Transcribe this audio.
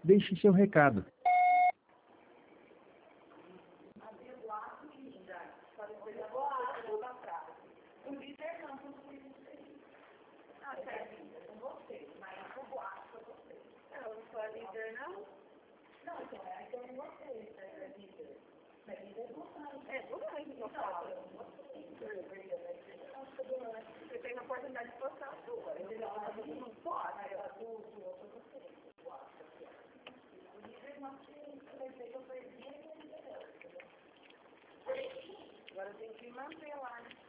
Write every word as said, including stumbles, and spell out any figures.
Deixe seu recado. O líder não, ah, certo, com você, mas o boato foi você. Não, eu não sou a líder, não? Não, então é então é você, é líder. Mas líder não faz. É, não é, não fala. Você tem uma oportunidade de postar a sua. Ele não pode. Ela tudo, eu sou você. O líder não vai ser que eu perdi a liderança. Agora tem que manter lá, né?